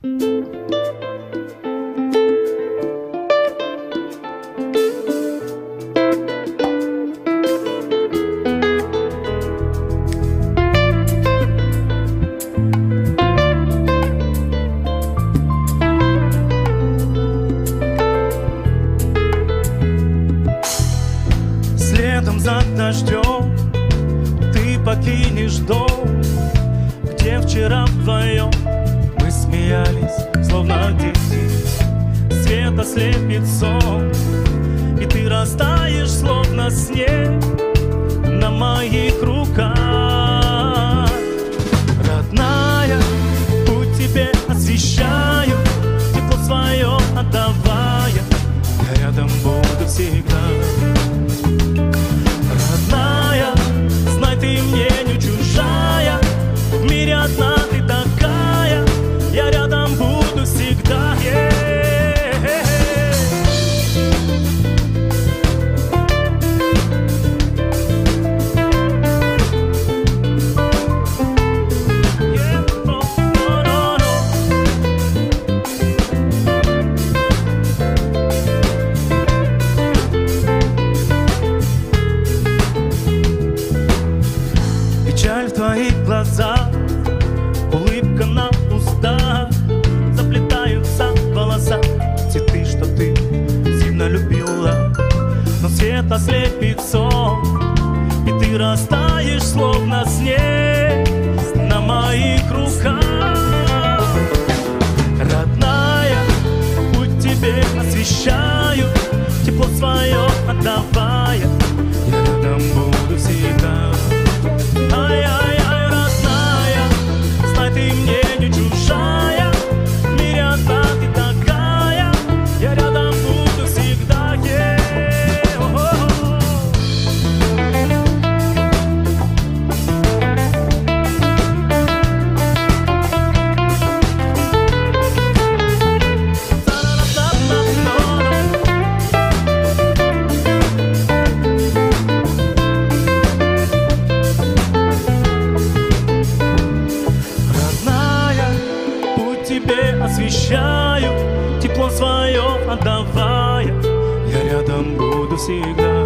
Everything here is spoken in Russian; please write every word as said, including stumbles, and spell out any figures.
Следом за дождем ты покинешь дом, где вчера вдвоем мы смеялись, словно дети. Свет ослепит сон, и ты растаешь, словно снег на моих руках. Родная, путь тебе освещаю, тепло свое отдавая, я рядом буду всегда. Родная, знай, ты мне не чужая, в мире одна ты такая, я рядом буду всегда. Печаль в твоих глазах, улыбка на устах, заплетаются в волосах цветы, что ты сильно любила. Но свет ослепит сон, и ты растаешь, словно снег на моих руках. Родная, путь тебе освещаю, тепло свое отдавая, я рядом буду всегда. Ай-яй-яй, родная, знай, ты мне не чужая, в мире одна ты такая, я рядом буду всегда. Тебе освещаю, тепло свое отдавая, я рядом буду всегда.